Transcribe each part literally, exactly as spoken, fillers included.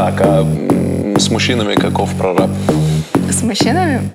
Так, а м, с мужчинами каков прораб? С мужчинами?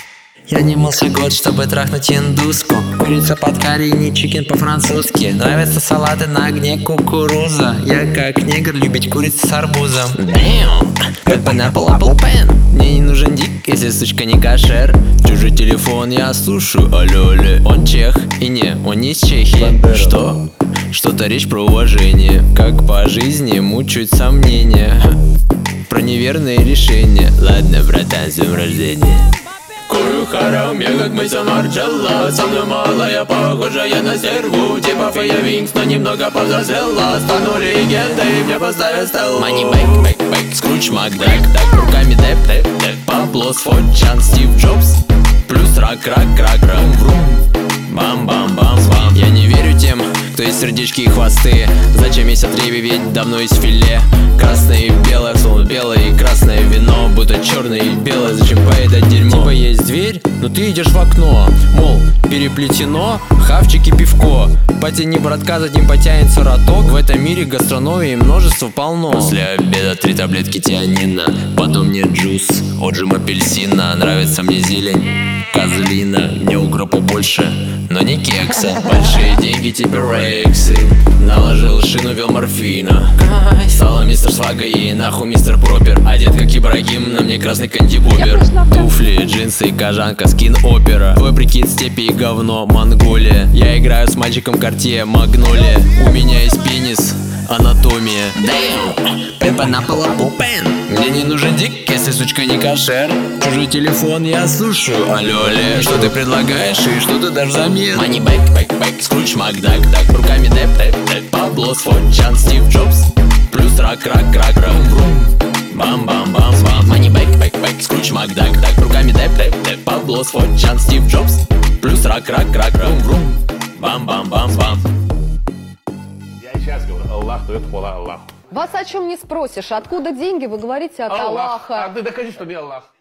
Я не мылся год, чтобы трахнуть индуску. Курица под карри, не чикен по-французски. Нравятся салаты на огне кукуруза. Я как негр любить курицу с арбузом. Damn, как pineapple, apple pen. Мне не нужен дик, если сучка не кошер. Чужой телефон я слушаю, алло, алло. Он чех, и не, он не из Чехии. Бандера. Что? Что-то речь про уважение. Как по жизни мучают сомнения про неверные решения. Ладно, братан, с днем рождения. Курю харам, я как Мэйсон Марджелла. Со мной малая, похожая на стерву. Типа Фея Винкс, но немного повзрослела. Стану легендой, мне поставят стеллу. Money back, back, back, Скрудж Макдак. Так, руками дэп, дэп, дэп. Пабло, Сфотчан, Стив Джобс. Плюс рак, рак, рак, рак, врум. Бам, бам, бам, бам. Я не верю тем, кто есть сердечки и хвосты. Зачем есть отребье, ведь давно есть филе. Красное и белое, словно белое и красное вино. Будто черное и белое, зачем поедать дерьмо? Типа есть дверь, но ты идешь в окно. Мол, переплетено, хавчик и пивко. Потяни, братка, за ним потянется роток. В этом мире гастрономии множество полно. После обеда три таблетки тианина. Потом мне джус, отжим апельсина. Нравится мне зелень, козлина. Мне укропа больше, но не кекса. Большие деньги типа рексы. Наложил шину, вел морфина. Стала мистер Свага и нахуй мистер Пропер. Одет как Ибрагим, на мне красный кандибобер. Туфли, джинсы и кожанка, скин опера. Твой прикид степи и говно, Монголия. Я играю с мальчиком Картье, Магнолия. У меня есть пенис, анатомия. Damn, пепа на полапупен. Мне не нужен дик, если сучка не кошер. Чужой телефон я слушаю, алло, алло. Что ты предлагаешь и что ты дашь взамен? Money back, back, back, Скрудж Макдак. Так, руками дэп, дэп, дэп. Пабло, Сфотчан, Стив Джобс. Плюс рак, рак, рак, рак, врум. Бам, бам, бам, бам. Money back, back, back, Скрудж Макдак. Так, руками дэп, дэп, дэп. Пабло, Сфотчан, Стив Джобс. Плюс рак, рак, рак, врум, врум. Бам, бам, бам, бам. Я сейчас говорю, Аллах дает хвала Аллаху. Вас о чем не спросишь. Откуда деньги? Вы говорите от Аллах. Аллаха. А ты докажи, что не Аллах.